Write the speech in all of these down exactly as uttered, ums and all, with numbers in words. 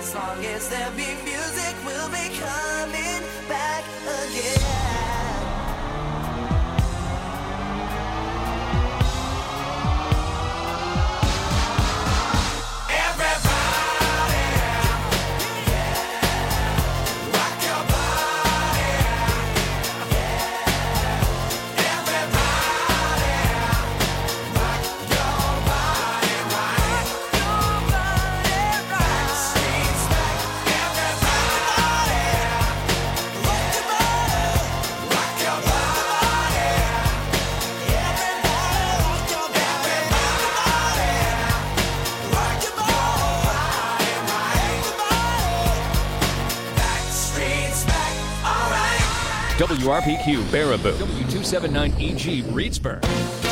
As long as there be music, we'll be coming back again. W R P Q, Baraboo. W two seventy-nine E G, Reedsburg.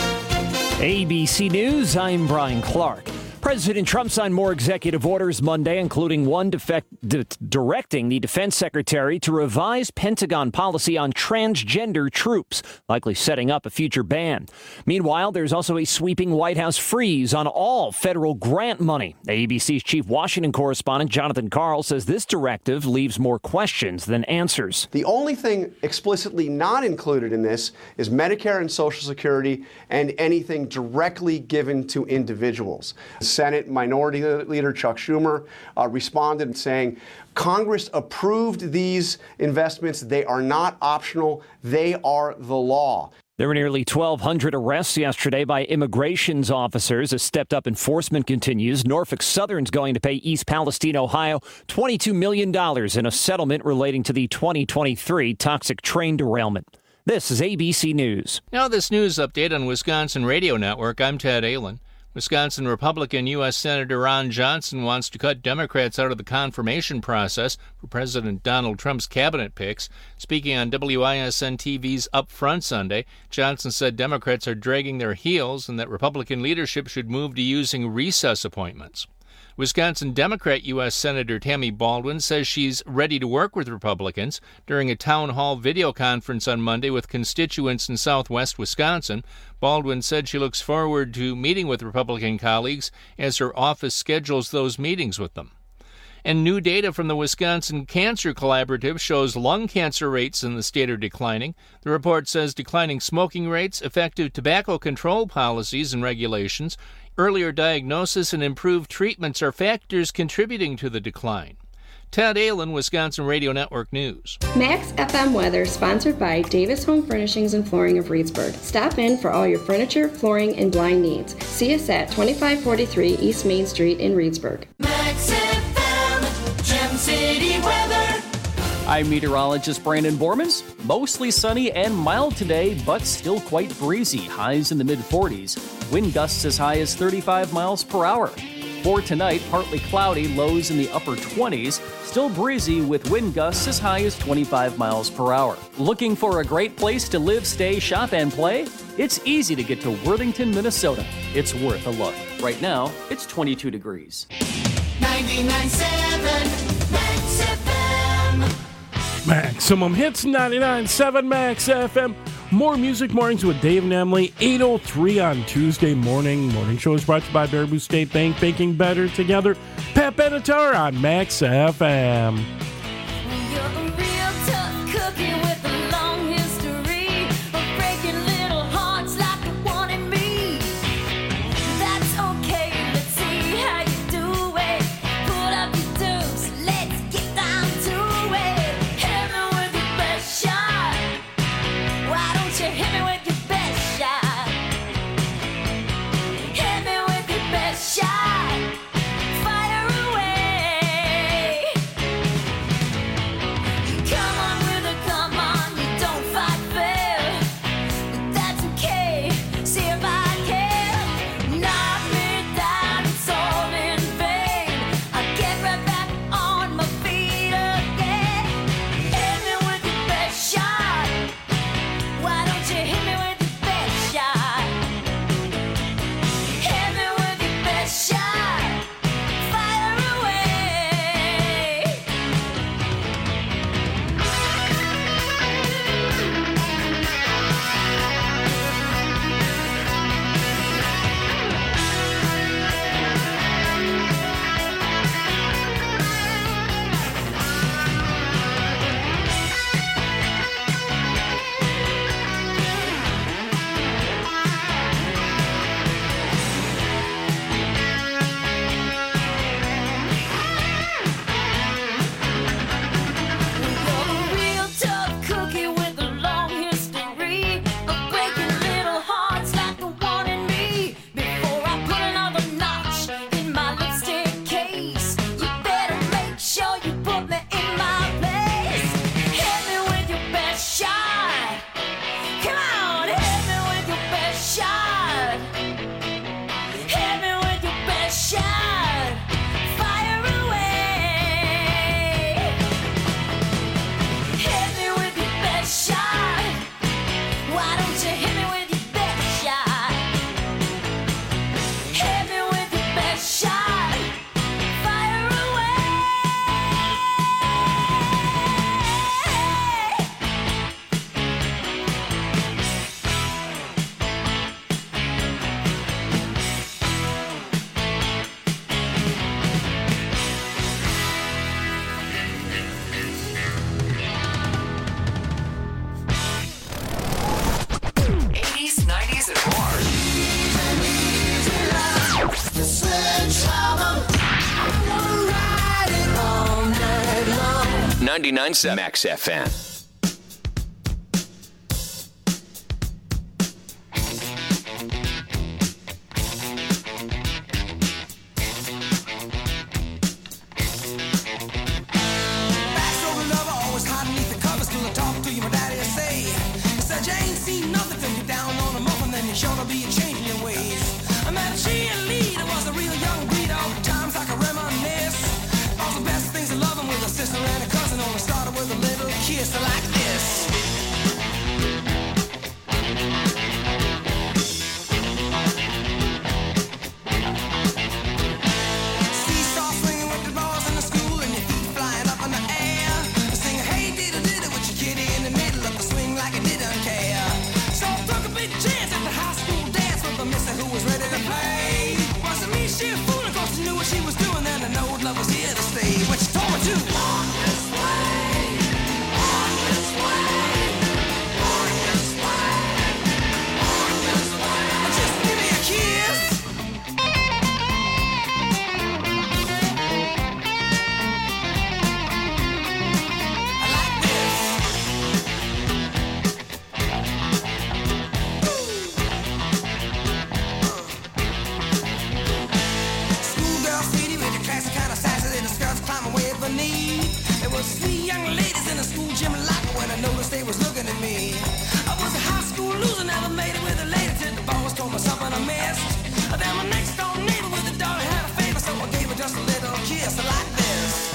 A B C News, I'm Brian Clark. President Trump signed more executive orders Monday, including one defect, d- directing the defense secretary to revise Pentagon policy on transgender troops, likely setting up a future ban. Meanwhile, there's also a sweeping White House freeze on all federal grant money. A B C's chief Washington correspondent Jonathan Karl says this directive leaves more questions than answers. The only thing explicitly not included in this is Medicare and Social Security and anything directly given to individuals. Senate Minority Leader Chuck Schumer uh, responded saying, Congress approved these investments. They are not optional. They are the law. There were nearly twelve hundred arrests yesterday by immigrations officers as stepped-up enforcement continues. Norfolk Southern's going to pay East Palestine, Ohio, twenty-two million dollars in a settlement relating to the twenty twenty-three toxic train derailment. This is A B C News. Now this news update on Wisconsin Radio Network. I'm Ted Allen. Wisconsin Republican U S Senator Ron Johnson wants to cut Democrats out of the confirmation process for President Donald Trump's cabinet picks. Speaking on W I S N T V's Up Front Sunday, Johnson said Democrats are dragging their heels and that Republican leadership should move to using recess appointments. Wisconsin Democrat U S Senator Tammy Baldwin says she's ready to work with Republicans. During a town hall video conference on Monday with constituents in southwest Wisconsin, Baldwin said she looks forward to meeting with Republican colleagues as her office schedules those meetings with them. And new data from the Wisconsin Cancer Collaborative shows lung cancer rates in the state are declining. The report says declining smoking rates, effective tobacco control policies and regulations, earlier diagnosis, and improved treatments are factors contributing to the decline. Ted Allen, Wisconsin Radio Network News. Max F M weather sponsored by Davis Home Furnishings and Flooring of Reedsburg. Stop in for all your furniture, flooring, and blind needs. See us at twenty-five forty-three East Main Street in Reedsburg. Max F M, Gem City weather. I'm meteorologist Brandon Bormans. Mostly sunny and mild today, but still quite breezy. Highs in the mid forties. Wind gusts as high as thirty-five miles per hour. For tonight, partly cloudy, lows in the upper twenties. Still breezy with wind gusts as high as twenty-five miles per hour. Looking for a great place to live, stay, shop, and play? It's easy to get to Worthington, Minnesota. It's worth a look. Right now, it's twenty-two degrees. ninety-nine point seven Max F M. Maximum Hits, ninety-nine point seven Max F M. More Music Mornings with Dave and Emily, eight oh three on Tuesday morning. Morning show is brought to you by Baraboo State Bank, baking better together. Pat Benatar on Max F M. You're a real tough cookie with a long history of breaking little hearts like the one in me. That's okay, let's see how you do it. Pull up your dukes, let's get down to it. Hit me with your best shot. Why don't you hit me with your best shot? Hit me with your best shot. Fire away. Come on with a come on. ninety-nine point seven Max F M. Sure to be a change in your ways. I met a cheerleader, was a real young breed. All the times I can reminisce. All the best things of loving with a sister and a cousin. Only started with a little kiss like this. Seesaw swinging with the balls in the school and your feet flying up in the air. Singing, hey, diddle diddle with your kitty in the middle of the swing like it didn't care. So I took a big chance at the high school dance with a mister who was ready to play. Wasn't me, she was fooling, cause she knew what she was doing. And I know love was here to stay. What she told me to walk this way, walk this way, walk this way, walk this way. Just give me a kiss. I like this. Schoolgirl city with the classic kind of sassy little skirts climbing way beneath. There was three young ladies in the school gym locker when I noticed they was looking at me. I was a high school loser, never made it with a lady till the boss told me something I missed. Then my next door neighbor with a daughter had a favor, so I gave her just a little kiss like this.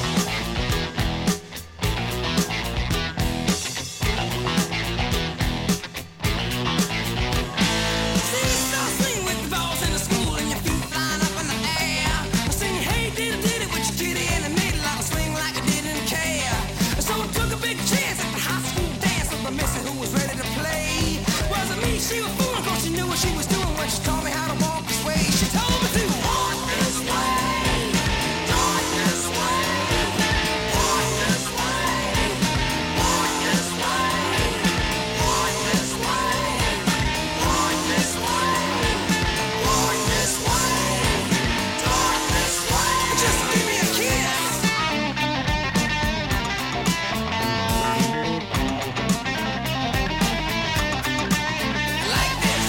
Seesaw swing with the balls in the school and your feet flying up in the air. Singing, hey, diddle diddle with your kitty in the middle of the swing like I didn't care. So I took a big chance at the high school dance with a missy who was ready to play. Wasn't me, she was fooling, cause she knew what she was doing when she taught me how to walk this way. She told me to walk this way, walk this way, walk this way, walk this way, walk this way, walk this way, walk this way, talk this way. Just give me a kiss. Like this.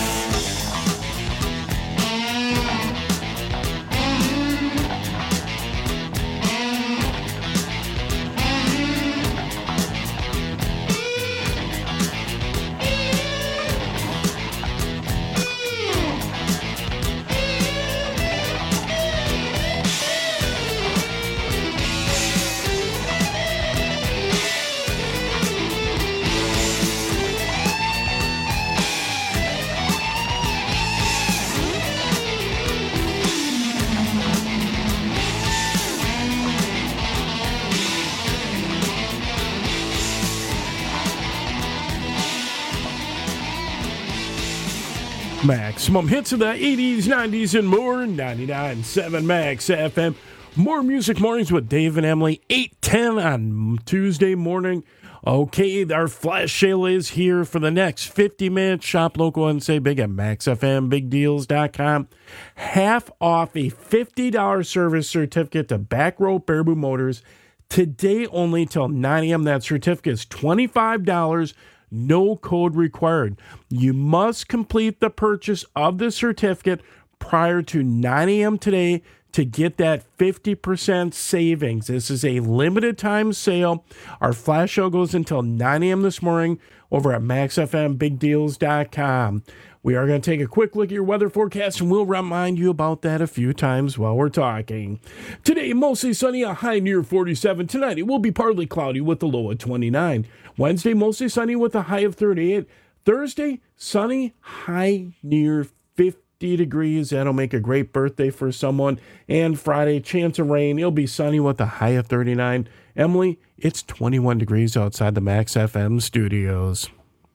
Maximum hits of the eighties, nineties, and more. ninety-nine point seven Max F M. More Music Mornings with Dave and Emily. eight ten on Tuesday morning. Okay, our flash sale is here for the next fifty minutes. Shop local and say big at max f m big deals dot com. Half off a fifty dollars service certificate to Back Row Baraboo Motors. Today only till nine a.m. That certificate is twenty-five dollars. No code required. You must complete the purchase of the certificate prior to nine a.m. today to get that fifty percent savings. This is a limited time sale. Our flash sale goes until nine a.m. this morning over at max f m big deals dot com. We are going to take a quick look at your weather forecast, and we'll remind you about that a few times while we're talking. Today, mostly sunny, a high near forty-seven. Tonight, it will be partly cloudy with a low of twenty-nine. Wednesday, mostly sunny with a high of thirty-eight. Thursday, sunny, high near fifty degrees. That'll make a great birthday for someone. And Friday, chance of rain. It'll be sunny with a high of thirty-nine. Emily, it's twenty-one degrees outside the Max F M studios.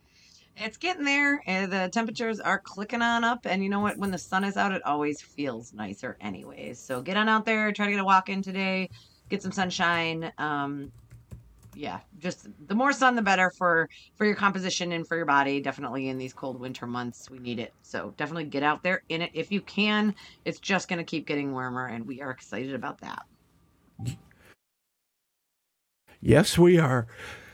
It's getting there. And the temperatures are clicking on up. And you know what? When the sun is out, it always feels nicer anyways. So get on out there. Try to get a walk in today. Get some sunshine. Um, yeah, just the more sun, the better for, for your composition and for your body. Definitely in these cold winter months, we need it. So definitely get out there in it if you can. It's just going to keep getting warmer. And we are excited about that. Yes, we are.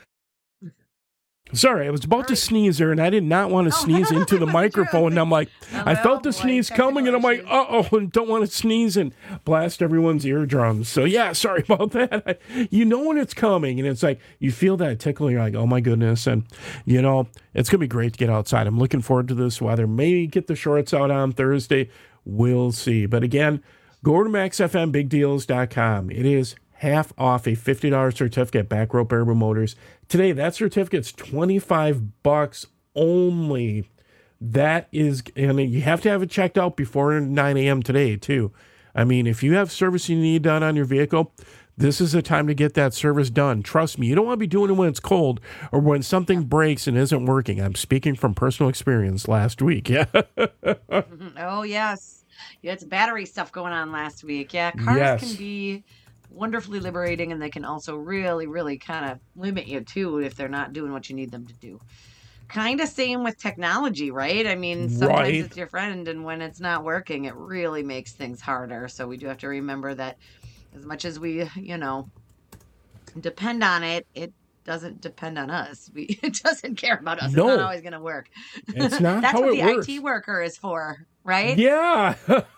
Sorry, I was about to sneeze there, and I did not want to sneeze into the microphone. And I'm like, I felt the sneeze coming, and I'm like, uh-oh, and don't want to sneeze and blast everyone's eardrums. So, yeah, sorry about that. I, you know when it's coming, and it's like, you feel that tickle, and you're like, oh, my goodness. And, you know, it's going to be great to get outside. I'm looking forward to this weather. Maybe get the shorts out on Thursday. We'll see. But, again, go to max f m big deals dot com. It is half off a fifty dollars certificate, Back Row Baraboo Motors. Today, that certificate's twenty-five bucks only. That is, and you have to have it checked out before nine a.m. today, too. I mean, if you have service you need done on your vehicle, this is the time to get that service done. Trust me, you don't want to be doing it when it's cold or when something breaks and isn't working. I'm speaking from personal experience last week. Yeah. Oh, yes. You had some battery stuff going on last week. Yeah, cars Yes. can be wonderfully liberating, and they can also really, really kind of limit you, too, if they're not doing what you need them to do. Kind of same with technology, right? I mean, sometimes Right. it's your friend, and when it's not working, it really makes things harder. So we do have to remember that as much as we, you know, depend on it, it doesn't depend on us. We It doesn't care about us. No. It's not always going to work. It's not That's how what it the works. I T worker is for, right? Yeah.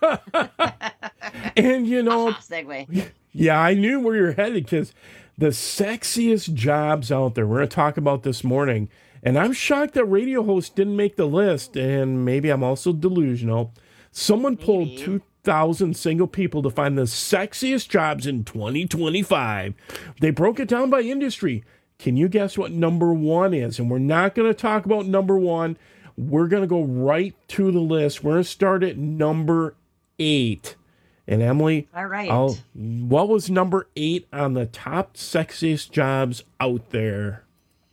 And, you know, Segue. yeah, I knew where you're headed because the sexiest jobs out there, we're going to talk about this morning. And I'm shocked that radio hosts didn't make the list. And maybe I'm also delusional. Someone pulled two thousand single people to find the sexiest jobs in twenty twenty-five. They broke it down by industry. Can you guess what number one is? And we're not going to talk about number one. We're going to go right to the list. We're going to start at number eight. And Emily, All right. I'll, what was number eight on the top sexiest jobs out there?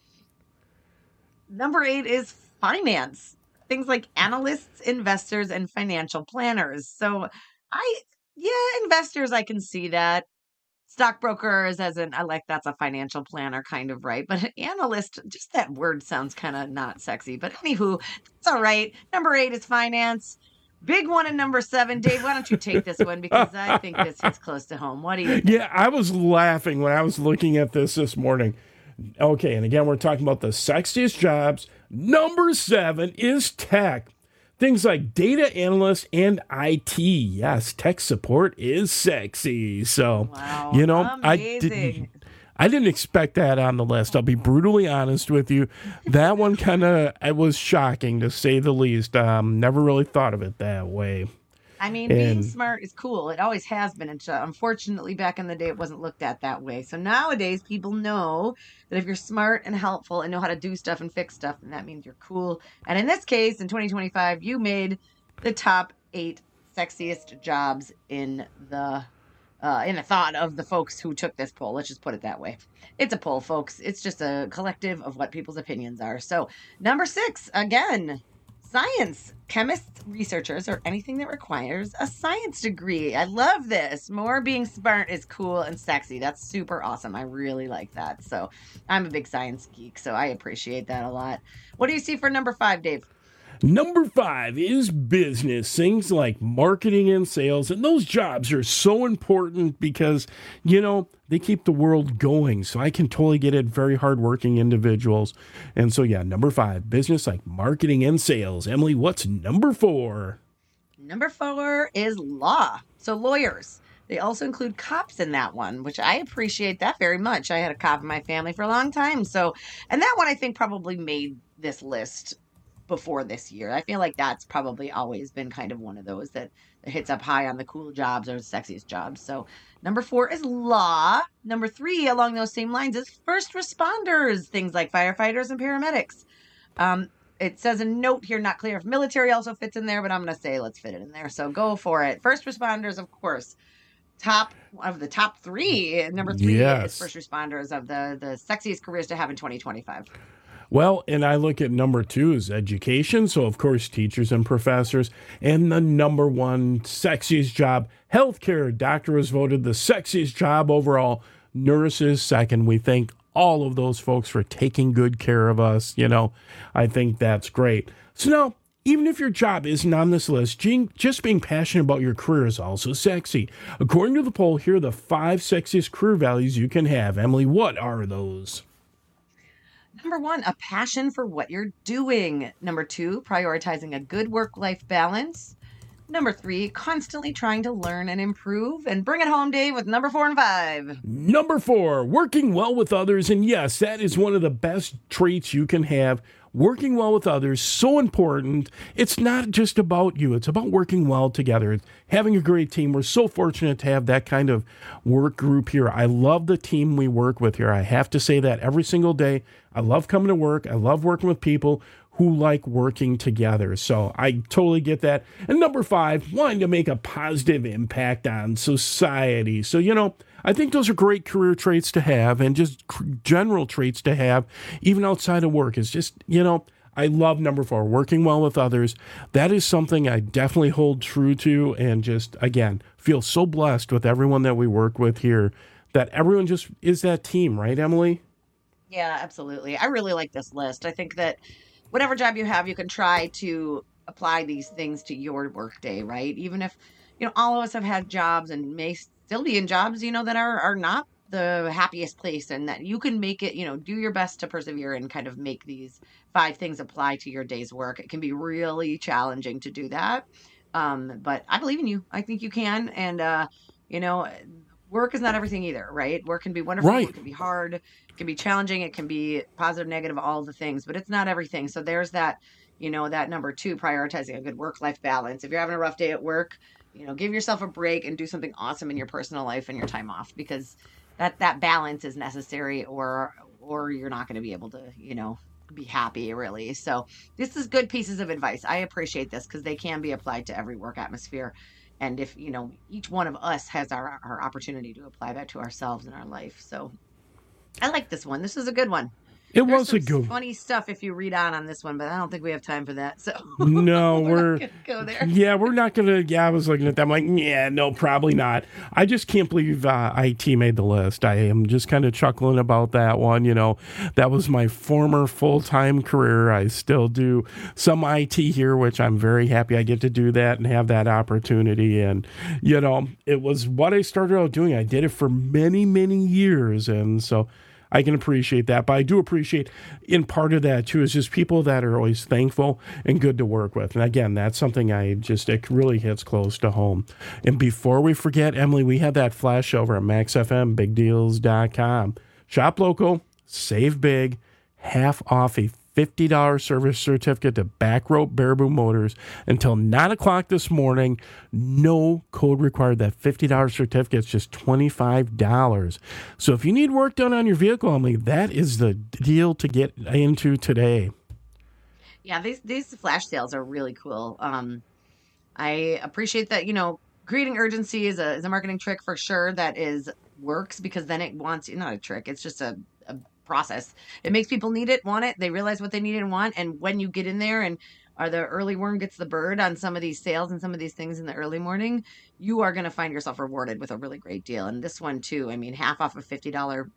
Number eight is finance. Things like analysts, investors, and financial planners. So I, yeah, investors, I can see that. Stockbrokers, as in, I like that's a financial planner kind of, right? But an analyst, just that word sounds kind of not sexy. But anywho, it's all right. Number eight is finance. Big one in number seven. Dave, why don't you take this one? Because I think this hits close to home. What do you think? Yeah, I was laughing when I was looking at this this morning. Okay, and again, we're talking about the sexiest jobs. Number seven is tech. Things like data analyst and I T. Yes, tech support is sexy. So, Wow, you know, I amazing. didn't, I didn't expect that on the list. I'll be brutally honest with you. That one kind of, it was shocking to say the least. Um, never really thought of it that way. I mean, being And- smart is cool. It always has been. And uh, unfortunately, back in the day, it wasn't looked at that way. So nowadays, people know that if you're smart and helpful and know how to do stuff and fix stuff, then that means you're cool. And in this case, in twenty twenty-five, you made the top eight sexiest jobs in the uh, in the thought of the folks who took this poll. Let's just put it that way. It's a poll, folks. It's just a collective of what people's opinions are. So number six, again. Science, chemists, researchers, or anything that requires a science degree. I love this. More being smart is cool and sexy. That's super awesome. I really like that. So I'm a big science geek, so I appreciate that a lot. What do you see for number five, Dave? Number five is business. Things like marketing and sales. And those jobs are so important because, you know, they keep the world going. So I can totally get it. Very hardworking individuals. And so, yeah, number five, business like marketing and sales. Emily, what's number four? Number four is law. So lawyers. They also include cops in that one, which I appreciate that very much. I had a cop in my family for a long time. So, and that one I think probably made this list before this year. I feel like that's probably always been kind of one of those that, that hits up high on the cool jobs or the sexiest jobs. So number four is law. Number three, along those same lines, is first responders, things like firefighters and paramedics. Um, it says a note here, not clear if military also fits in there, but I'm going to say let's fit it in there. So go for it. First responders, of course. Top of the top three. Number three Yes. is first responders of the, the sexiest careers to have in twenty twenty-five. Well, and I look at number two is education. So, of course, teachers and professors. And the number one sexiest job, healthcare. Doctor was voted the sexiest job overall. Nurses second. We thank all of those folks for taking good care of us. You know, I think that's great. So now, even if your job isn't on this list, just being passionate about your career is also sexy. According to the poll, here are the five sexiest career values you can have. Emily, what are those? Number one, a passion for what you're doing. Number two, prioritizing a good work-life balance. Number three, constantly trying to learn and improve. And bring it home, Dave, with number four and five. Number four, working well with others. And yes, that is one of the best traits you can have. Working well with others, so important. It's not just about you. It's about working well together. It's having a great team. We're so fortunate to have that kind of work group here. I love the team we work with here. I have to say that every single day. I love coming to work. I love working with people who like working together. So I totally get that. And number five, wanting to make a positive impact on society. So, you know, I think those are great career traits to have and just general traits to have, even outside of work. It's just, you know, I love number four, working well with others. That is something I definitely hold true to and just, again, feel so blessed with everyone that we work with here that everyone just is that team, right, Emily? Yeah, absolutely. I really like this list. I think that whatever job you have, you can try to apply these things to your workday, right? Even if, you know, all of us have had jobs and may still be in jobs, you know, that are, are not the happiest place, and that you can make it, you know, do your best to persevere and kind of make these five things apply to your day's work. It can be really challenging to do that. Um, but I believe in you. I think you can. And, uh, you know, work is not everything either, right? Work can be wonderful. Right. Work can be hard. It can be challenging. It can be positive, negative, all the things, but it's not everything. So there's that, you know, that number two, prioritizing a good work-life balance. If you're having a rough day at work, you know, give yourself a break and do something awesome in your personal life and your time off, because that, that balance is necessary, or, or you're not going to be able to, you know, be happy really. So this is good pieces of advice. I appreciate this because they can be applied to every work atmosphere. And if, you know, each one of us has our, our opportunity to apply that to ourselves in our life. So I like this one. This is a good one. It There's was some a good funny stuff if you read on on this one, but I don't think we have time for that. So no, we're, we're not gonna go there. Yeah, we're not gonna. Yeah, I was looking at that. I'm like, yeah, no, probably not. I just can't believe uh, I T made the list. I am just kind of chuckling about that one. You know, that was my former full time career. I still do some I T here, which I'm very happy I get to do that and have that opportunity. And you know, it was what I started out doing. I did it for many, many years, and so I can appreciate that. But I do appreciate, in part of that too, is just people that are always thankful and good to work with. And again, that's something I just, it really hits close to home. And before we forget, Emily, we have that flash over at max f m big deals dot com. Shop local, save big, half off a fifty dollars service certificate to Backrope Baraboo Motors until nine o'clock this morning. No code required. That fifty dollars certificate is just twenty-five dollars. So if you need work done on your vehicle, Emily, that is the deal to get into today. Yeah, these these flash sales are really cool. Um, I appreciate that, you know, creating urgency is a, is a marketing trick for sure that is works, because then it wants, not a trick, it's just a, a process. It makes people need it, want it. They realize what they need and want. And when you get in there and are the early worm gets the bird on some of these sales and some of these things in the early morning, you are going to find yourself rewarded with a really great deal. And this one too, I mean, half off a fifty dollars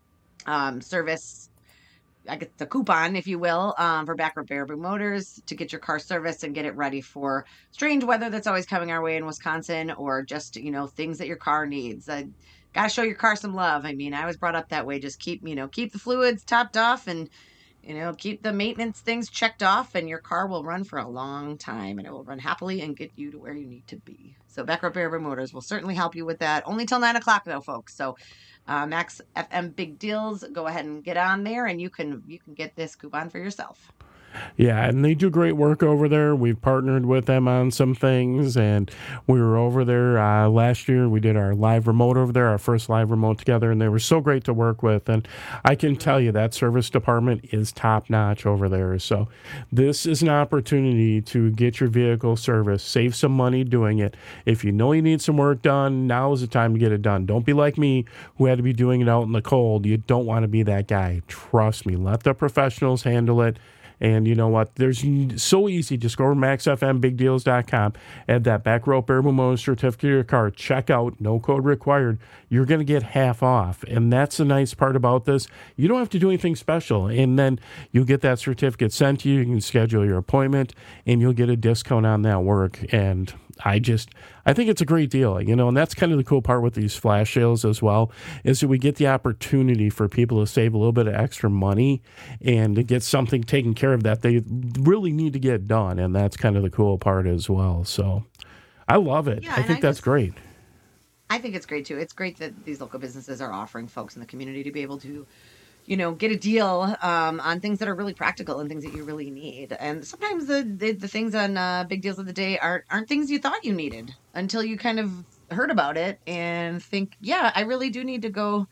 um, service, I guess the coupon, if you will, um, for Backrope Baraboo Motors to get your car serviced and get it ready for strange weather that's always coming our way in Wisconsin, or just, you know, things that your car needs. I, Got to show your car some love. I mean, I was brought up that way. Just keep, you know, keep the fluids topped off and, you know, keep the maintenance things checked off, and your car will run for a long time, and it will run happily and get you to where you need to be. So Backrope Baraboo Motors will certainly help you with that. Only till nine o'clock though, folks. So uh, Max F M Big Deals, go ahead and get on there, and you can you can get this coupon for yourself. Yeah, and they do great work over there. We've partnered with them on some things, and we were over there uh, last year. We did our live remote over there, our first live remote together, and they were so great to work with. And I can tell you that service department is top-notch over there. So this is an opportunity to get your vehicle serviced, save some money doing it. If you know you need some work done, now is the time to get it done. Don't be like me, who had to be doing it out in the cold. You don't want to be that guy. Trust me. Let the professionals handle it. And you know what? There's so easy. Just go over to max f m big deals dot com, add that back row Baraboo Motors certificate to your car, check out, no code required. You're going to get half off. And that's the nice part about this. You don't have to do anything special. And then you get that certificate sent to you. You can schedule your appointment and you'll get a discount on that work. And I just, I think it's a great deal, you know, and that's kind of the cool part with these flash sales as well, is that we get the opportunity for people to save a little bit of extra money and to get something taken care of that they really need to get done. And that's kind of the cool part as well. So I love it. Yeah, I think I that's just, great. I think it's great too. It's great that these local businesses are offering folks in the community to be able to, you know, get a deal um, on things that are really practical and things that you really need. And sometimes the the, the things on uh, Big Deals of the Day aren't aren't things you thought you needed until you kind of heard about it and think, yeah, I really do need to go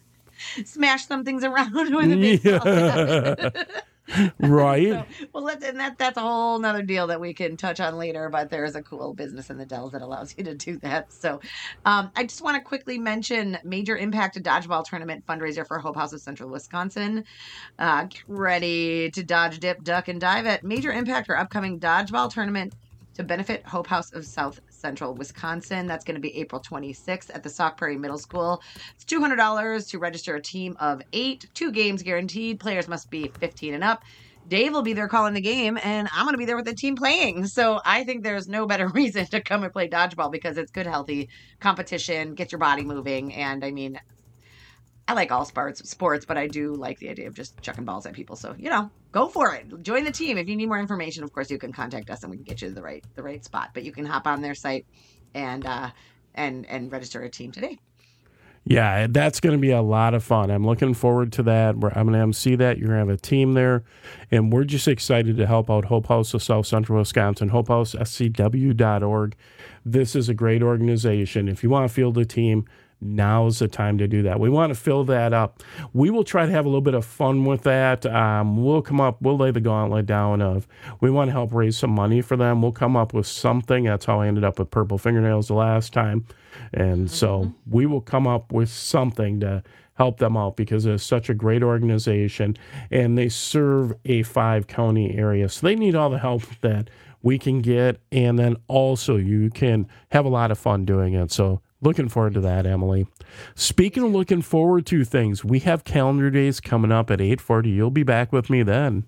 smash some things around with a big Yeah. Right. So, well, let's, and that that's a whole nother deal that we can touch on later, but there's a cool business in the Dells that allows you to do that. So um, I just want to quickly mention Major Impact Dodgeball Tournament fundraiser for Hope House of Central Wisconsin. Uh, get ready to dodge, dip, duck, and dive at Major Impact, our upcoming dodgeball tournament to benefit Hope House of South Central Wisconsin. That's going to be April twenty-sixth at the Sauk Prairie Middle School. It's two hundred dollars to register a team of eight. Two games guaranteed. Players must be fifteen and up. Dave will be there calling the game, and I'm going to be there with the team playing. So I think there's no better reason to come and play dodgeball because it's good, healthy competition, get your body moving. And I mean, I like all sports, sports, but I do like the idea of just chucking balls at people. So, you know, go for it. Join the team. If you need more information, of course, you can contact us and we can get you to the right the right spot. But you can hop on their site and uh, and and register a team today. Yeah, that's going to be a lot of fun. I'm looking forward to that. We're, I'm going to M C that. You're going to have a team there. And we're just excited to help out Hope House of South Central Wisconsin, hope house s c w dot org. This is a great organization. If you want to field a team, now's the time to do that. We want to fill that up. We will try to have a little bit of fun with that. Um, we'll come up, we'll lay the gauntlet down of, we want to help raise some money for them. We'll come up with something. That's how I ended up with Purple Fingernails the last time. And mm-hmm. so we will come up with something to help them out because it's such a great organization and they serve a five county area. So they need all the help that we can get. And then also you can have a lot of fun doing it. So looking forward to that, Emily. Speaking of looking forward to things, we have calendar days coming up at eight forty. You'll be back with me then.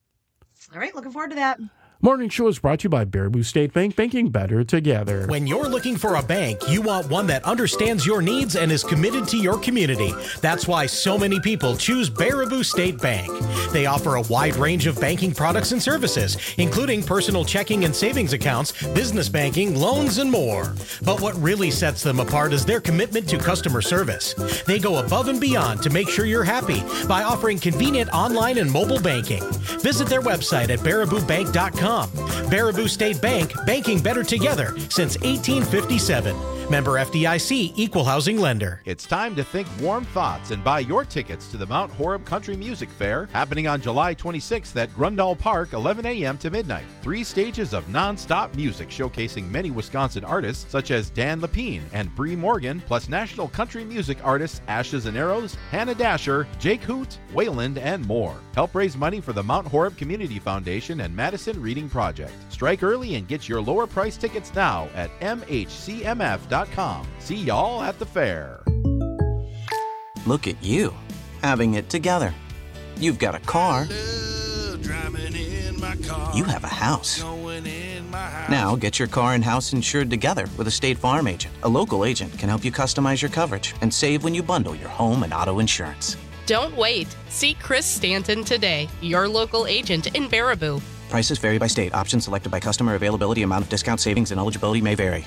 All right, looking forward to that. Morning Show is brought to you by Baraboo State Bank, banking better together. When you're looking for a bank, you want one that understands your needs and is committed to your community. That's why so many people choose Baraboo State Bank. They offer a wide range of banking products and services, including personal checking and savings accounts, business banking, loans, and more. But what really sets them apart is their commitment to customer service. They go above and beyond to make sure you're happy by offering convenient online and mobile banking. Visit their website at baraboo bank dot com. Baraboo State Bank, banking better together since eighteen fifty-seven. Member F D I C, Equal Housing Lender. It's time to think warm thoughts and buy your tickets to the Mount Horeb Country Music Fair, happening on July twenty-sixth at Grundall Park, eleven a.m. to midnight. Three stages of non-stop music showcasing many Wisconsin artists such as Dan Lepine and Bree Morgan, plus national country music artists Ashes and Arrows, Hannah Dasher, Jake Hoot, Wayland, and more. Help raise money for the Mount Horeb Community Foundation and Madison Reading Project. Strike early and get your lower price tickets now at m h c m f dot com. See y'all at the fair. Look at you, having it together. You've got a car. You have a house. Now get your car and house insured together with a State Farm agent. A local agent can help you customize your coverage and save when you bundle your home and auto insurance. Don't wait. See Chris Stanton today, your local agent in Baraboo. Prices vary by state. Options selected by customer. Availability, amount of discount, savings, and eligibility may vary.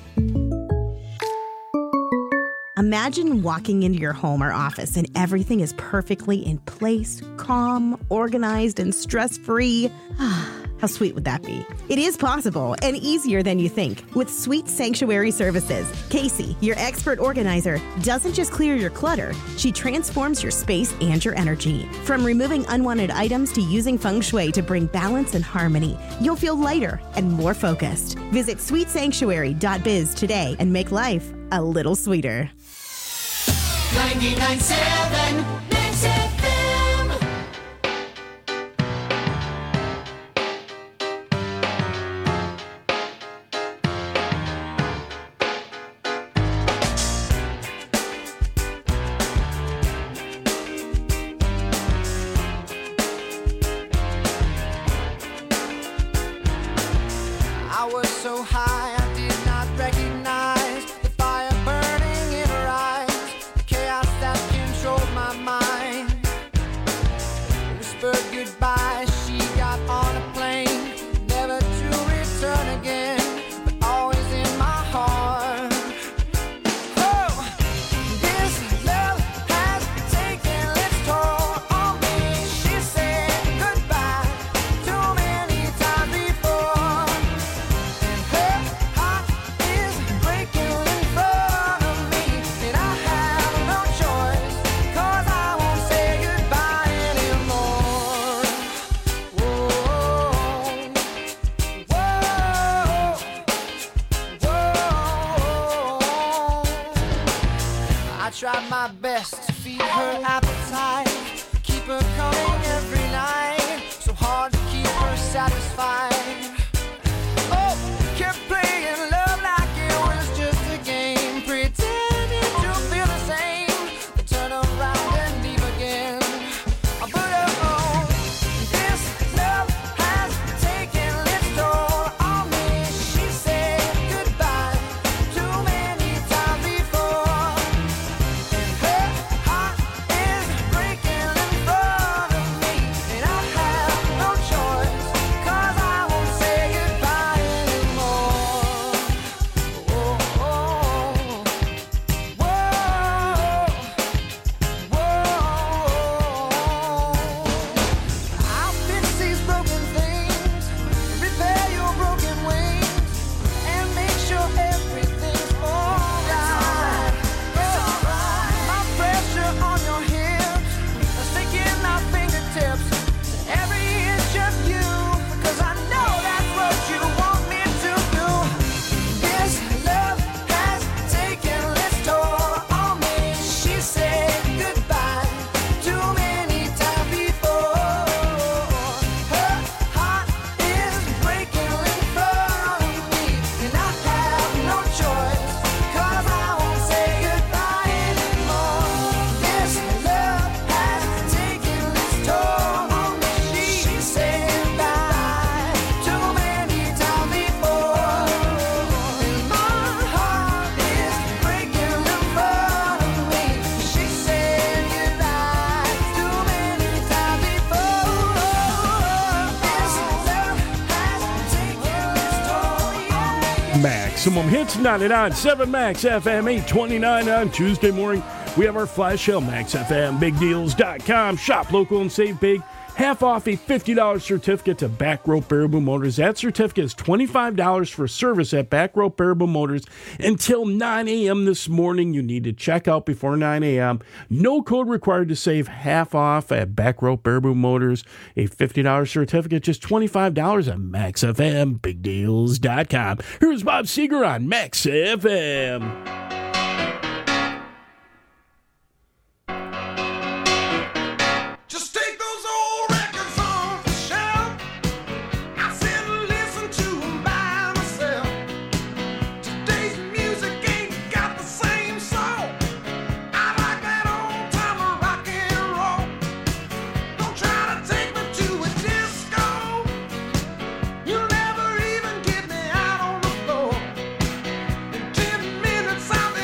Imagine walking into your home or office and everything is perfectly in place, calm, organized, and stress-free. How sweet would that be? It is possible and easier than you think with Sweet Sanctuary Services. Casey, your expert organizer, doesn't just clear your clutter. She transforms your space and your energy. From removing unwanted items to using feng shui to bring balance and harmony, you'll feel lighter and more focused. Visit sweet sanctuary dot biz today and make life a little sweeter. ninety-nine point seven Mix F M. I tried my best to feed her appetite, keep her coming every night, so hard to keep her satisfied. Oh, kept playing love like it was just a game, pretending to feel the same, then turn around and leave again. But oh, this love has taken its toll on me. She said goodbye too many times before, and her heart is breaking in front of me, and I have no choice, 'cause I won't say goodbye anymore. Whoa, whoa, whoa. I'll fix these broken things, repair your broken wings, and make sure everything's alright. My pressure on your hips, sticking my fingertips to every inch of you, 'cause I know that's what you want me to do. This love has taken its toll on me. She said goodbye too many times before. Her heart is breaking in front of me, and I have no choice, 'cause I won't say goodbye anymore. This love has taken its toll on me. She said goodbye too many times before, and my heart is breaking in front of me. She said goodbye too many times before. This love has taken its toll on me. Maximum Hits ninety-nine point seven Max F M, eight twenty-nine on Tuesday morning. We have our flash sale, Max F M, big deals dot com. Shop local and save big. Half off a fifty dollars certificate to Back Rope Baraboo Motors. That certificate is twenty-five dollars for service at Back Rope Baraboo Motors until nine a.m. this morning. You need to check out before nine a.m. No code required to save half off at Back Rope Baraboo Motors. A fifty dollars certificate, just twenty-five dollars at Max F M, big deals dot com. Here's Bob Seger on Max F M. Just take those old records off the shelf. I sit and listen to 'em by myself. Today's music ain't got the same soul. I like that old time rock and roll. Don't try to take me to a disco. You'll never even get me out on the floor. In ten minutes I'll be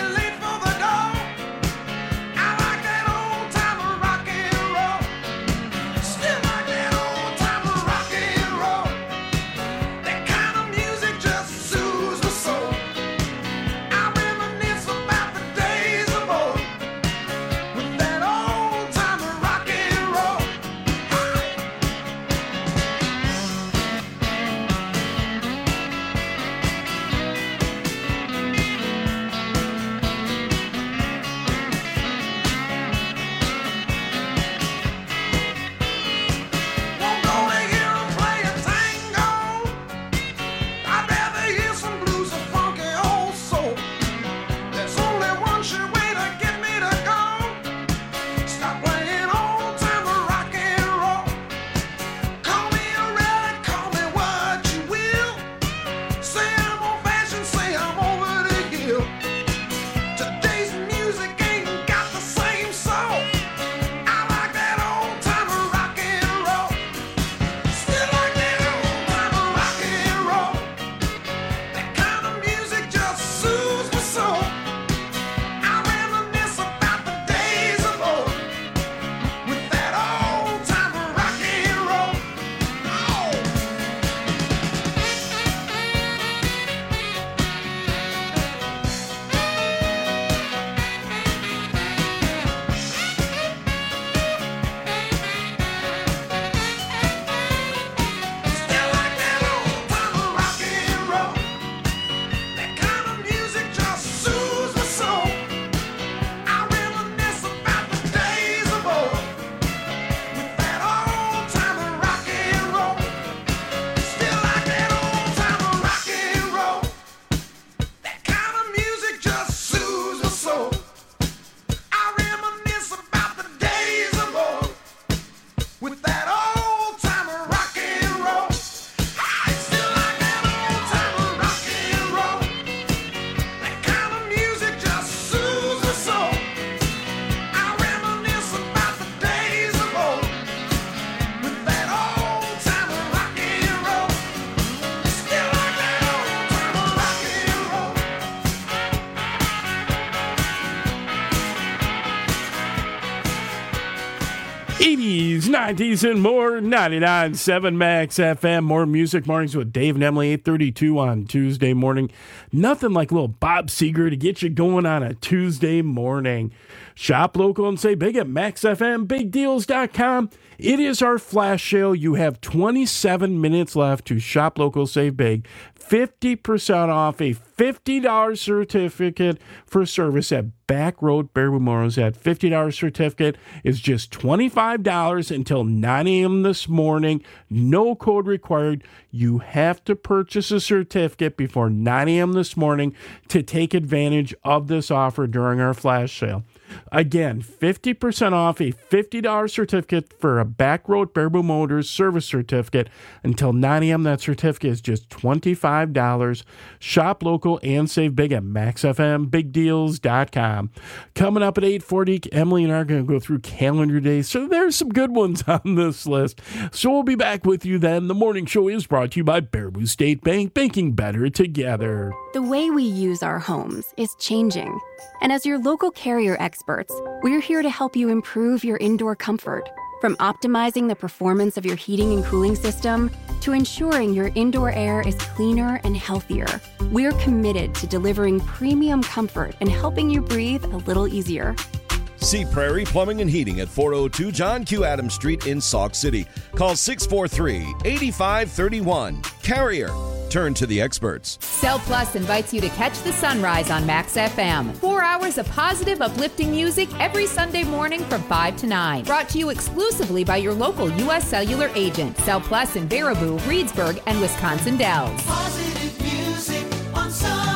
eighties, nineties, and more. ninety-nine point seven Max F M. More music mornings with Dave and Emily, eight thirty-two on Tuesday morning. Nothing like a little Bob Seger to get you going on a Tuesday morning. Shop local and save big at max f m big deals dot com. It is our flash sale. You have twenty-seven minutes left to shop local, save big. fifty percent off a fifty dollars certificate for service at Back Road Baraboo Motors. That fifty dollars certificate is just twenty-five dollars until nine a.m. this morning. No code required. You have to purchase a certificate before nine a.m. this morning to take advantage of this offer during our flash sale. Again, fifty percent off a fifty dollars certificate for a Back Road Baraboo Motors service certificate until nine a.m. That certificate is just twenty-five dollars. Shop local and save big at max f m big deals dot com. Coming up at eight forty, Emily and I are going to go through calendar days, so there's some good ones on this list. So we'll be back with you then. The morning show is brought to you by Baraboo State Bank, banking better together. The way we use our homes is changing. And as your local Carrier experts, we're here to help you improve your indoor comfort. From optimizing the performance of your heating and cooling system to ensuring your indoor air is cleaner and healthier, we're committed to delivering premium comfort and helping you breathe a little easier. See Prairie Plumbing and Heating at four oh two John Q. Adams Street in Sauk City. Call six four three, eight five three one. Carrier. Turn to the experts. Cell Plus invites you to catch the sunrise on Max F M. Four hours of positive, uplifting music every Sunday morning from five to nine. Brought to you exclusively by your local U S Cellular agent. Cell Plus in Baraboo, Reedsburg, and Wisconsin Dells. Positive music on Sunrise.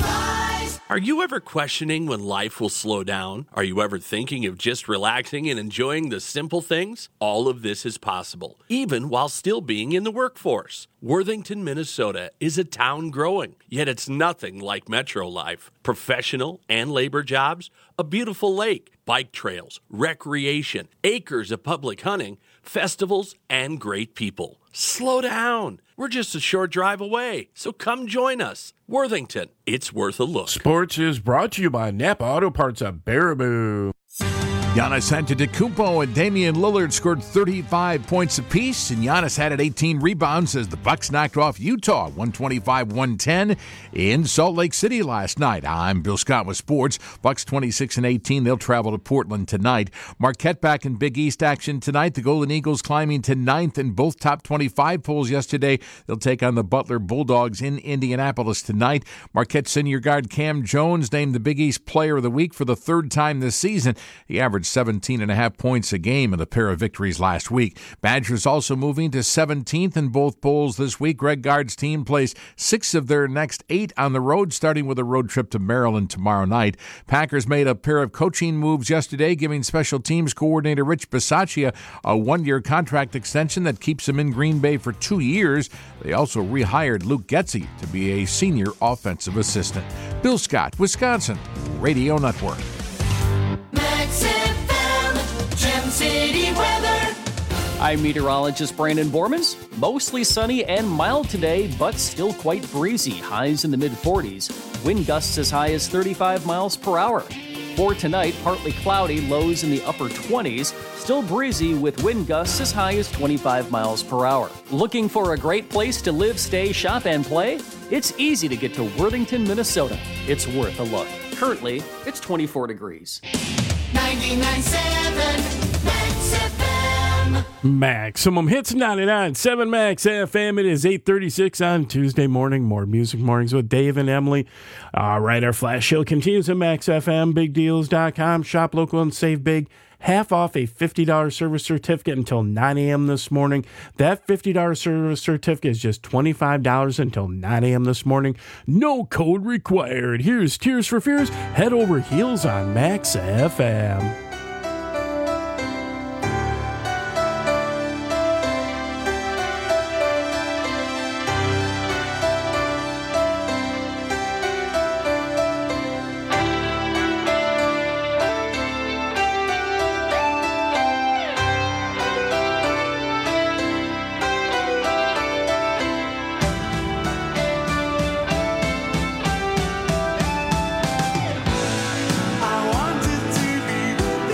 Are you ever questioning when life will slow down? Are you ever thinking of just relaxing and enjoying the simple things? All of this is possible, even while still being in the workforce. Worthington, Minnesota is a town growing, yet it's nothing like metro life. Professional and labor jobs, a beautiful lake, bike trails, recreation, acres of public hunting, festivals, and great people. Slow down. We're just a short drive away, so come join us. Worthington, it's worth a look. Sports is brought to you by Napa Auto Parts of Baraboo. Giannis Antetokounmpo and Damian Lillard scored thirty-five points apiece, and Giannis had eighteen rebounds as the Bucks knocked off Utah one twenty-five one ten in Salt Lake City last night. I'm Bill Scott with sports. Bucks twenty-six and eighteen. They'll travel to Portland tonight. Marquette back in Big East action tonight. The Golden Eagles climbing to ninth in both top twenty-five polls yesterday. They'll take on the Butler Bulldogs in Indianapolis tonight. Marquette senior guard Cam Jones named the Big East Player of the Week for the third time this season. He averaged seventeen and a half points a game in a pair of victories last week. Badgers also moving to seventeenth in both polls this week. Greg Gard's team plays six of their next eight on the road, starting with a road trip to Maryland tomorrow night. Packers made a pair of coaching moves yesterday, giving special teams coordinator Rich Bisaccia a one-year contract extension that keeps him in Green Bay for two years. They also rehired Luke Getsy to be a senior offensive assistant. Bill Scott, Wisconsin Radio Network. Max F M, Gem City weather. I'm meteorologist Brandon Bormans. Mostly sunny and mild today, but still quite breezy. Highs in the mid forties. Wind gusts as high as thirty-five miles per hour. For tonight, partly cloudy, lows in the upper twenties. Still breezy with wind gusts as high as twenty-five miles per hour. Looking for a great place to live, stay, shop, and play? It's easy to get to Worthington, Minnesota. It's worth a look. Currently, it's twenty-four degrees. ninety-nine point seven Max F M. Maximum Hits ninety-nine point seven Max F M. It is eight thirty-six on Tuesday morning. More music mornings with Dave and Emily. All right, our flash show continues at max f m big deals dot com. Shop local and save big. Half off a fifty dollars service certificate until nine a.m. this morning. That fifty dollars service certificate is just twenty-five dollars until nine a.m. this morning. No code required. Here's Tears for Fears. Head over heels on Max F M. I wanted to be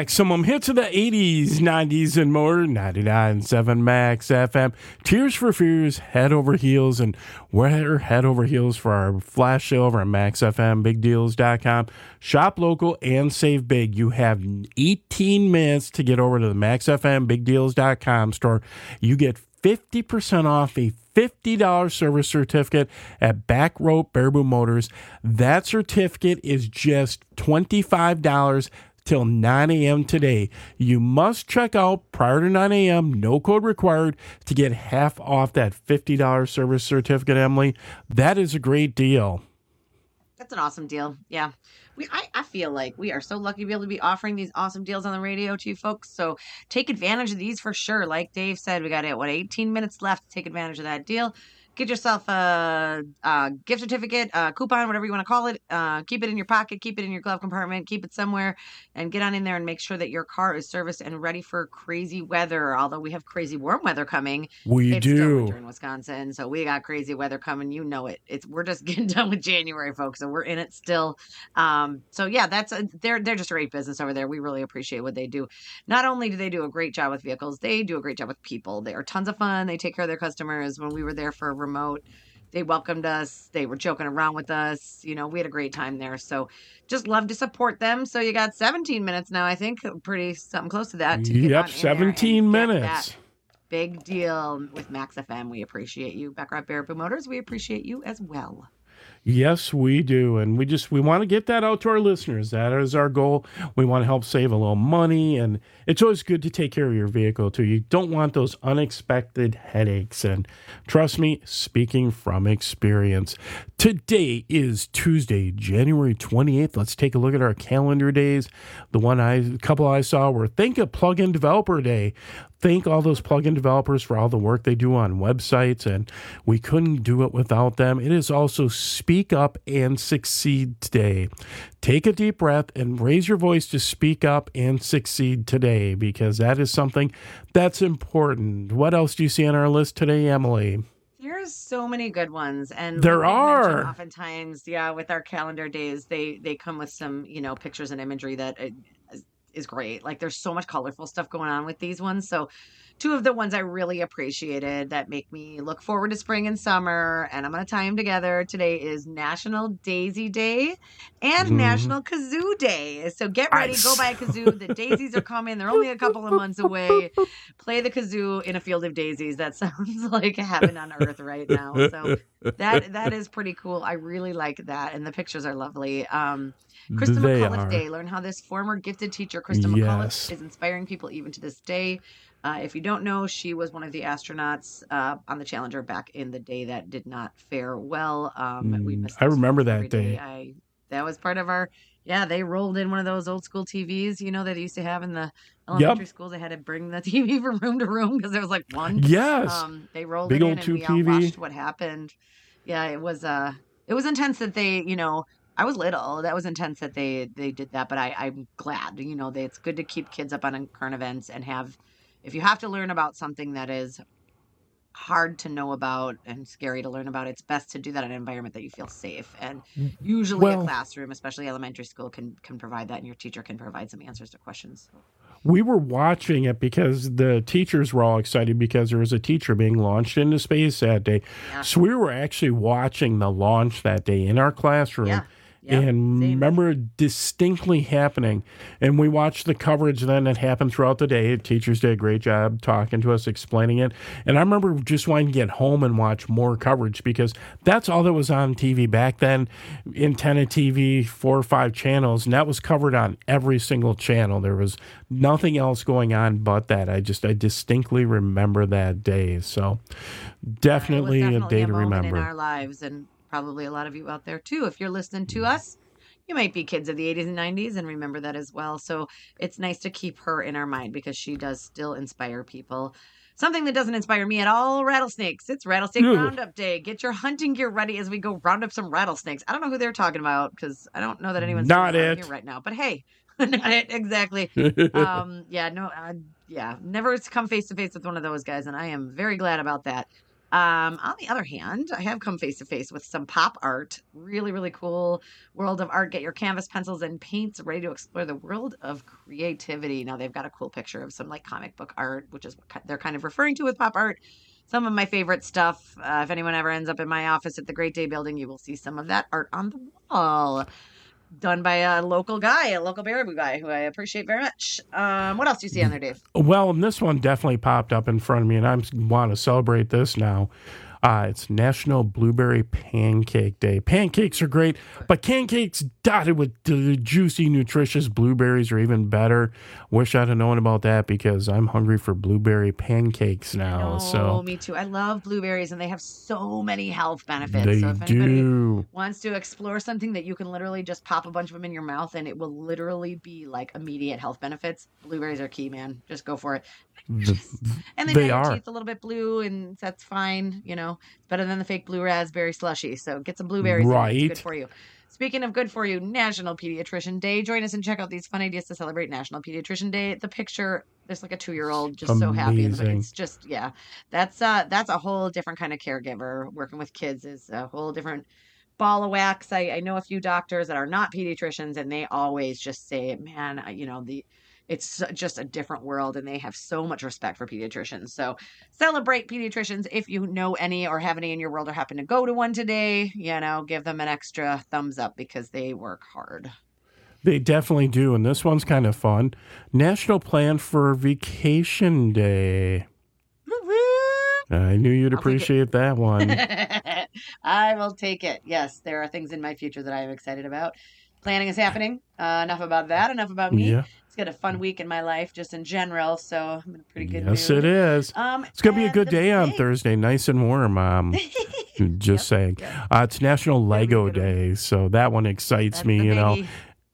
back. Some of them hits of the eighties, nineties, and more. ninety-nine point seven Max F M. Tears for Fears, Head Over Heels, and we're head over heels for our flash sale over at max f m big deals dot com. Shop local and save big. You have eighteen minutes to get over to the max f m big deals dot com store. You get fifty percent off a fifty dollars service certificate at Back Rope Baraboo Motors. That certificate is just twenty-five dollars till nine a.m. today. You must check out prior to nine a.m., no code required, to get half off that fifty dollars service certificate, Emily. That is a great deal. That's an awesome deal. Yeah. We, I, I feel like we are so lucky to be able to be offering these awesome deals on the radio to you folks. So take advantage of these for sure. Like Dave said, we got, what, eighteen minutes left to take advantage of that deal. Get yourself a, a gift certificate, a coupon, whatever you want to call it. Uh, keep it in your pocket, keep it in your glove compartment, keep it somewhere, and get on in there and make sure that your car is serviced and ready for crazy weather. Although we have crazy warm weather coming, we it's do. Still winter in Wisconsin, so we got crazy weather coming. You know it. It's we're just getting done with January, folks, so we're in it still. Um, so yeah, that's a, they're they're just a great business over there. We really appreciate what they do. Not only do they do a great job with vehicles, they do a great job with people. They are tons of fun. They take care of their customers. When we were there for remote, they welcomed us. They were joking around with us. You know, we had a great time there. So just love to support them. So you got seventeen minutes now, I think, pretty something close to that. To get Yep, on in seventeen there and get minutes. that big deal with Max F M. We appreciate you. Baccarat Baraboo Motors, we appreciate you as well. Yes, we do. And we just, we want to get that out to our listeners. That is our goal. We want to help save a little money. And it's always good to take care of your vehicle, too. You don't want those unexpected headaches. And trust me, speaking from experience, today is Tuesday, January twenty-eighth. Let's take a look at our calendar days. The one I, a couple I saw were Think of Plug-in Developer Day. Thank all those plugin developers for all the work they do on websites, and we couldn't do it without them. It is also Speak Up and Succeed Today. Take a deep breath and raise your voice to speak up and succeed today, because that is something that's important. What else do you see on our list today, Emily? There's so many good ones, and There like we are. mentioned, oftentimes, yeah, with our calendar days, they they come with some, you know, pictures and imagery that uh, is, is great. Like there's so much colorful stuff going on with these ones. So two of the ones I really appreciated that make me look forward to spring and summer, and I'm going to tie them together. Today is National Daisy Day and Mhm. National Kazoo Day. So get ready, go buy a kazoo. The daisies are coming. They're only a couple of months away. Play the kazoo in a field of daisies. That sounds like heaven on earth right now. So that that is pretty cool. I really like that, and the pictures are lovely. Um, Krista They McCullough are. Day. Learn how this former gifted teacher, Krista Yes. McCullough, is inspiring people even to this day. Uh, if you don't know, she was one of the astronauts uh, on the Challenger back in the day that did not fare well. Um, we Mm, missed I those remember every that day. I that was part of our. Yeah, they rolled in one of those old school T Vs, you know, that they used to have in the elementary schools. They had to bring the T V from room to room because there was like one. Yes. Um, they rolled Big it old in, and tube we all T V. watched what happened. Yeah, it was uh, it was intense that they, you know, I was little. That was intense that they they did that, but I I'm glad, you know, they, it's good to keep kids up on current events and have. If you have to learn about something that is hard to know about and scary to learn about, it's best to do that in an environment that you feel safe. And usually Well- a classroom, especially elementary school, can can provide that, and your teacher can provide some answers to questions. We were watching it because the teachers were all excited because there was a teacher being launched into space that day. So we were actually watching the launch that day in our classroom. Yeah. And remember distinctly happening. And we watched the coverage then that happened throughout the day. Teachers did a great job talking to us, explaining it. And I remember just wanting to get home and watch more coverage because that's all that was on T V back then. Antenna T V, four or five channels, and that was covered on every single channel. There was nothing else going on but that. I just, I distinctly remember that day. So definitely, It was a definitely day a to moment remember. in our lives, and probably a lot of you out there too. If you're listening to us, you might be kids of the eighties and nineties and remember that as well. So it's nice to keep her in our mind because she does still inspire people. Something that doesn't inspire me at all, rattlesnakes. It's Rattlesnake Ew. Roundup Day. Get your hunting gear ready as we go round up some rattlesnakes. I don't know who they're talking about because I don't know that anyone's Not doing that it. here right now. But hey, not it exactly. um, yeah, no, uh, yeah, never come face to face with one of those guys, and I am very glad about that. Um, on the other hand, I have come face to face with some pop art. Really, really cool world of art. Get your canvas, pencils, and paints ready to explore the world of creativity. Now, they've got a cool picture of some like comic book art, which is what they're kind of referring to with pop art. Some of my favorite stuff. Uh, if anyone ever ends up in my office at the Great Day Building, you will see some of that art on the wall. Done by a local guy, a local Baraboo guy, who I appreciate very much. Um, what else do you see on there, Dave? Well, this one definitely popped up in front of me, and I want to celebrate this now. Uh, it's National Blueberry Pancake Day. Pancakes are great, but pancakes dotted with the juicy, nutritious blueberries are even better. Wish I'd have known about that because I'm hungry for blueberry pancakes now. Oh, so me too. I love blueberries, and they have so many health benefits. They so if anybody do. wants to explore something that you can literally just pop a bunch of them in your mouth, and it will literally be like immediate health benefits, blueberries are key, man. Just go for it. And they, They make your are. teeth a little bit blue, and that's fine. You know, it's better than the fake blue raspberry slushy. So get some blueberries. in it. It's Right. good for you. Speaking of good for you, National Pediatrician Day. Join us and check out these fun ideas to celebrate National Pediatrician Day. The picture, there's like a two-year-old just so happy. In the, Amazing. it's just, yeah, that's uh, that's a whole different kind of caregiver. Working with kids is a whole different ball of wax. I, I know a few doctors that are not pediatricians, and they always just say, man, I- you know, the it's just a different world, and they have so much respect for pediatricians. So celebrate pediatricians if you know any or have any in your world or happen to go to one today. You know, give them an extra thumbs up because they work hard. They definitely do, and this one's kind of fun. National Plan for Vacation Day. I knew you'd appreciate that one. I will take it. Yes, there are things in my future that I am excited about. Planning is happening. Uh, enough about that. Enough about me. Yeah. It's got a fun week in my life, just in general. So I'm in a pretty good Yes, mood. it is. Um, It's going to be a good day on Thursday, nice and warm. Um, just saying. Uh, it's National Lego Day, so that one excites me, you know.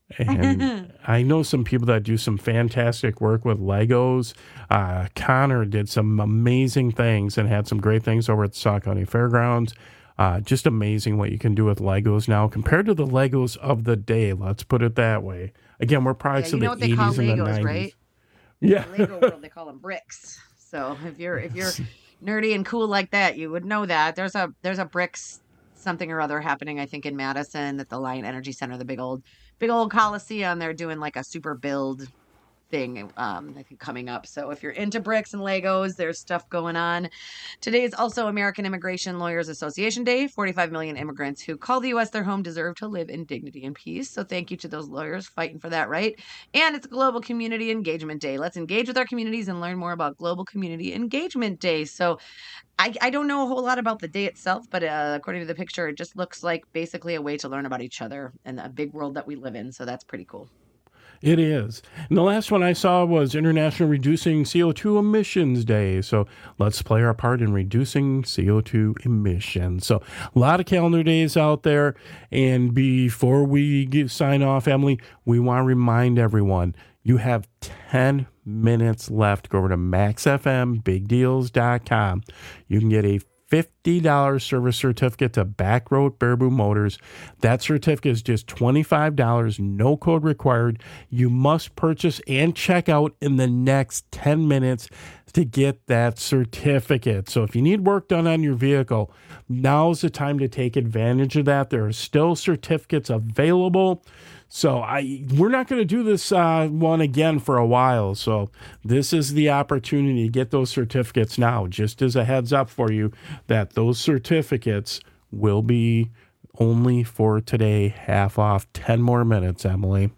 And I know some people that do some fantastic work with Legos. Uh, Connor did some amazing things and had some great things over at the Sauk County Fairgrounds. Uh, just amazing what you can do with Legos now compared to the Legos of the day. Let's put it that way. Again, we're products Yeah, you know of what the they call eighties and the Legos, nineties. right? Yeah. In the Lego world, they call them bricks. So if you're if you're nerdy and cool like that, you would know that. There's a there's a bricks something or other happening, I think, in Madison at the Lion Energy Center, the big old big old Coliseum. They're doing like a super build thing, um, I think, coming up. So if you're into bricks and Legos, there's stuff going on. Today is also American Immigration Lawyers Association Day. forty-five million immigrants who call the U S their home deserve to live in dignity and peace. So thank you to those lawyers fighting for that right. And it's Global Community Engagement Day. Let's engage with our communities and learn more about Global Community Engagement Day. So I, I don't know a whole lot about the day itself, but uh, according to the picture, it just looks like basically a way to learn about each other and a big world that we live in. So that's pretty cool. It is. And the last one I saw was International Reducing C O two Emissions Day. So let's play our part in reducing C O two emissions. So a lot of calendar days out there. And before we get, sign off, Emily, we want to remind everyone you have ten minutes left. Go over to max f m big deals dot com. You can get a fifty dollars service certificate to Backroad Baraboo Motors. That certificate is just twenty-five dollars, no code required. You must purchase and check out in the next ten minutes to get that certificate. So if you need work done on your vehicle, now's the time to take advantage of that. There are still certificates available. So I we're not going to do this uh, one again for a while. So this is the opportunity to get those certificates now. Just as a heads up for you that those certificates will be only for today, half off, ten more minutes, Emily.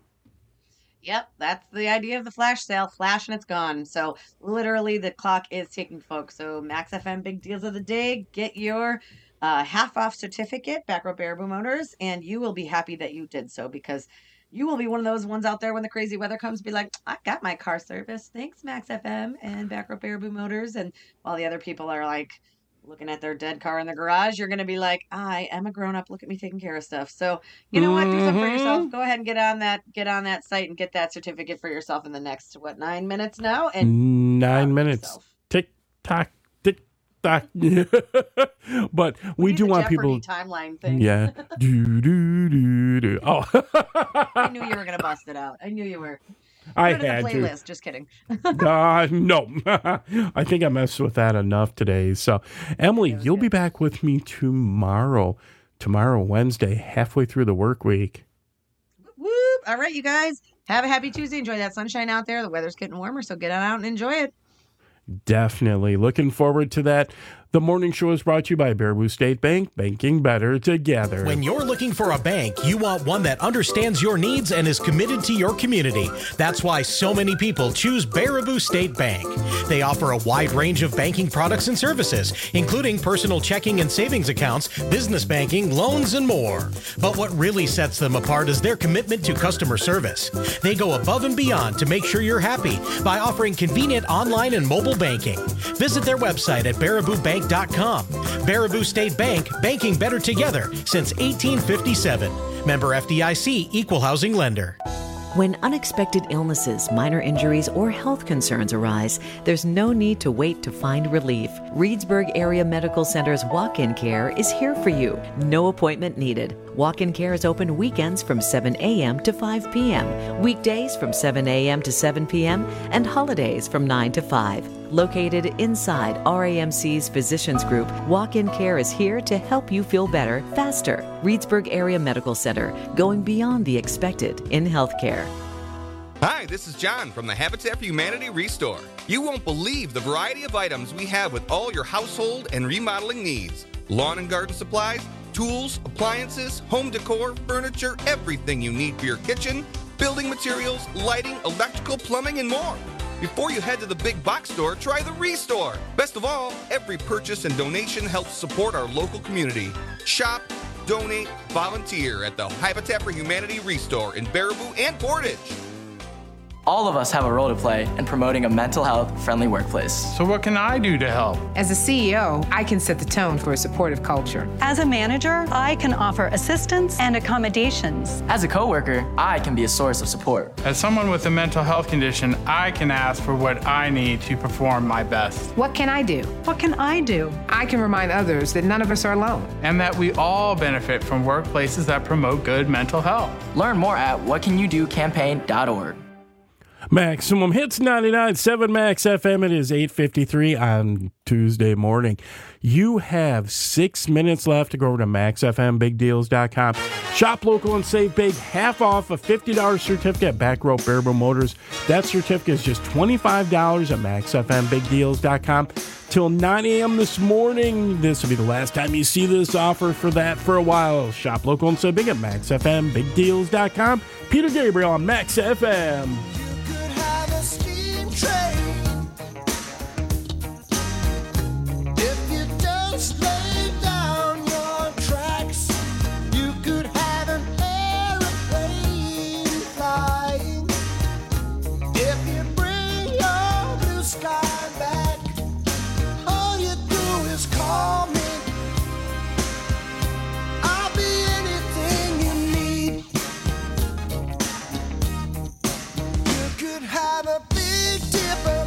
Yep, that's the idea of the flash sale. Flash and it's gone. So literally the clock is ticking, folks. So Max F M Big Deals of the Day. Get your uh, half off certificate, Backroad Baraboo Motors, and you will be happy that you did so because you will be one of those ones out there when the crazy weather comes, be like, I got my car service. Thanks, Max F M and Backroad Baraboo Motors. And while the other people are like looking at their dead car in the garage, you're going to be like, I am a grown up. Look at me taking care of stuff. So you know what? Do something for yourself. Go ahead and get on that, get on that site and get that certificate for yourself in the next, what, nine minutes now? And Nine minutes. Tick tock, tick tock. But we, need do the want Jeopardy people. timeline thing. Yeah. do, do, do, do. Oh. I knew you were going to bust it out. I knew you were. I Put it in had the to. playlist. Just kidding. Uh, no. I think I messed with that enough today. So, Emily, you'll be back with me tomorrow. Tomorrow, Wednesday, halfway through the work week. Whoop. All right, you guys. Have a happy Tuesday. Enjoy that sunshine out there. The weather's getting warmer, so get on out and enjoy it. Definitely. Looking forward to that. The morning show is brought to you by Baraboo State Bank, banking better together. When you're looking for a bank, you want one that understands your needs and is committed to your community. That's why so many people choose Baraboo State Bank. They offer a wide range of banking products and services, including personal checking and savings accounts, business banking, loans, and more. But what really sets them apart is their commitment to customer service. They go above and beyond to make sure you're happy by offering convenient online and mobile banking. Visit their website at baraboo bank dot com. Baraboo State Bank, banking better together since eighteen fifty-seven. Member F D I C, Equal Housing Lender. When unexpected illnesses, minor injuries, or health concerns arise, there's no need to wait to find relief. Reedsburg Area Medical Center's walk-in care is here for you. No appointment needed. Walk-in care is open weekends from seven a.m. to five p.m., weekdays from seven a.m. to seven p.m., and holidays from nine to five. Located inside R A M C's Physicians Group, walk-in care is here to help you feel better, faster. Reedsburg Area Medical Center, going beyond the expected in healthcare. Hi, this is John from the Habitat for Humanity Restore. You won't believe the variety of items we have with all your household and remodeling needs. Lawn and garden supplies, tools, appliances, home decor, furniture, everything you need for your kitchen, building materials, lighting, electrical, plumbing, and more. Before you head to the big box store, try the Restore. Best of all, every purchase and donation helps support our local community. Shop, donate, volunteer at the Habitat for Humanity Restore in Baraboo and Portage. All of us have a role to play in promoting a mental health friendly workplace. So what can I do to help? As a C E O, I can set the tone for a supportive culture. As a manager, I can offer assistance and accommodations. As a coworker, I can be a source of support. As someone with a mental health condition, I can ask for what I need to perform my best. What can I do? What can I do? I can remind others that none of us are alone. And that we all benefit from workplaces that promote good mental health. Learn more at what can you do campaign dot org. Maximum Hits ninety-nine point seven Max F M. It is eight fifty-three on Tuesday morning. You have six minutes left to go over to max f m big deals dot com. Shop local and save big. Half off a fifty dollars certificate at Back Rope Baraboo Motors. That certificate is just twenty-five dollars at max f m big deals dot com. Till nine a.m. this morning. This will be the last time you see this offer for that for a while. Shop local and save big at max f m big deals dot com. Peter Gabriel on Max F M. If you just lay down your tracks, you could have an aeroplane flying. If you bring your blue sky back, all you do is call me. I'll be anything you need. You could have a Big Dipper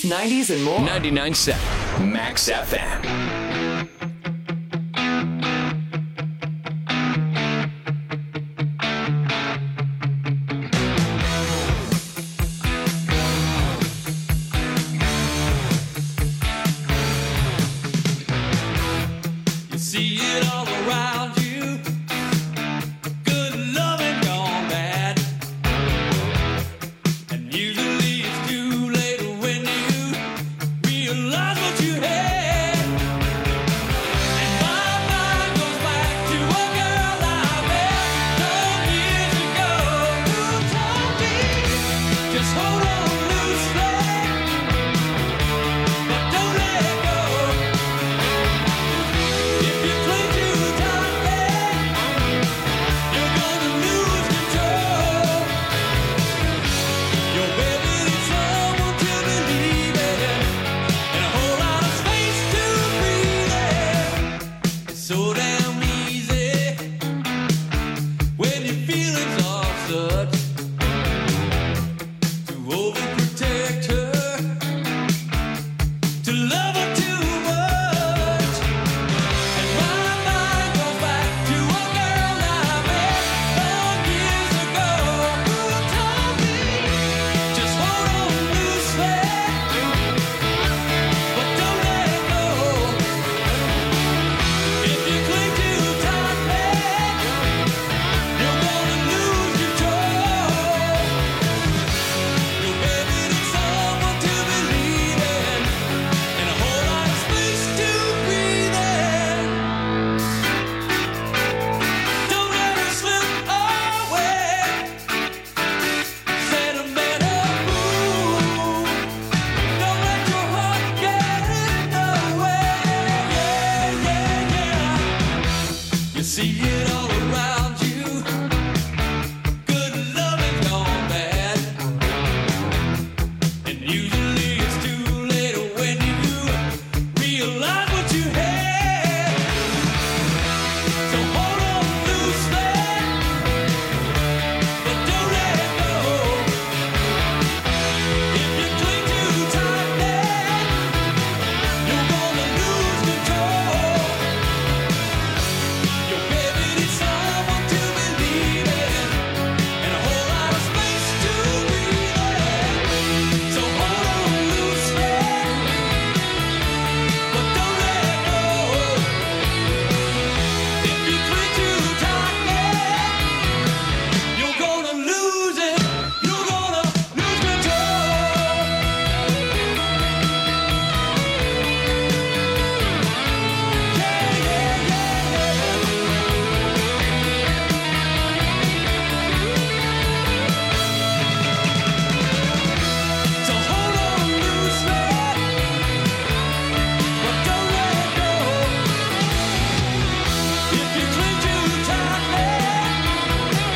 eighties, nineties, and more. ninety-nine point seven Max F M. You see it all around you. Good loving gone bad. And usually it's too late when you realize what you had. And my mind goes back to a girl I met some years ago who told me, just hold on loosely, but don't let go. If you cling too tightly, you're gonna lose control. Your baby needs someone to believe in, and a whole lot of space to breathe in. It's so damn easy when your feelings are such to overprotect her, to love her too much. And my mind goes back to a girl I met some years ago who told me, just hold on loosely, but don't let go. If you cling too tightly, you're gonna lose control. Your baby needs someone to believe in, and a whole lot of space to breathe in. Don't let her slip away. Sentimental mood. Don't let your heart get in the way. Yeah, yeah, yeah. You see it all